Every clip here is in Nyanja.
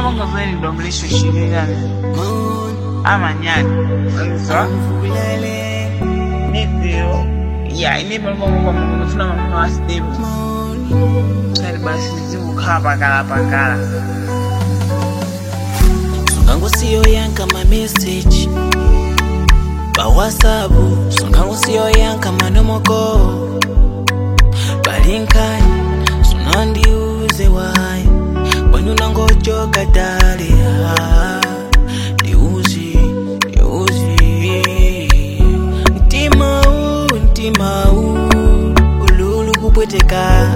wanga very domlisho shirigani. Amanyani. So, nibio. Yeah, nipo mfuna mama wa stable. Kali basi nizimu pakala. Songangu siyo yanka ma message ba WhatsApp. Songangu siyo yanka manomoko balinkani. Sonandi uze wai wanyuna ngojoka dali. Ntima ululu kupweteka.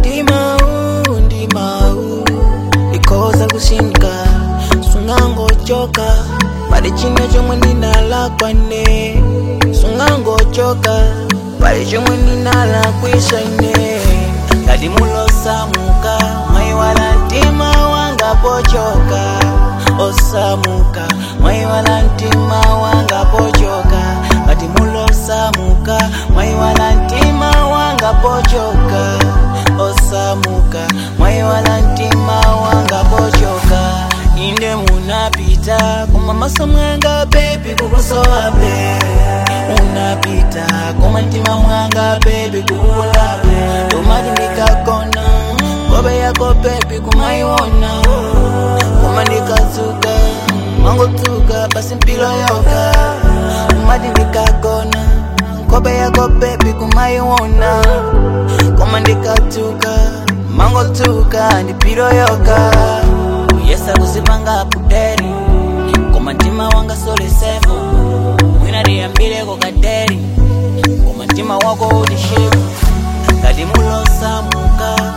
Ntima ikoza kushinka. Sungango choka pale chino chomwe ninalakwane. Sungango choka pale chomwe ninalakwishane. Kadi mulosamuka maiwala ntima wanga pochoka. Osamuka maiwala ntima wanga pochoka. Kadi mulosamuka maiwala ntima wanga pochoka. Osamuka maiwala ntima wanga pochoka. Inde munapita kuma maso mwanga baby kukoso wabe. Unapita kuma ntima mwanga baby kukulabe. Tumadi nikakona kobe yako baby kumaiwona. Kuma nikazuka mango tuka basi mpilo yoka. Tumadi nikakona kobe yako baby kumaiwona. Kuma nikatuka mango tuka nipilo yoka. Yesa kusipanga puderi kuma ntima wanga sole sefu. Mwina riambile kwa kaderi kuma ntima wako udishimu. Kadi mulo samuka